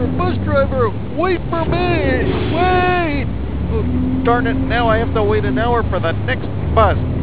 Bus driver! Wait for me! Wait! Oh, darn it, now I have to wait an hour for the next bus.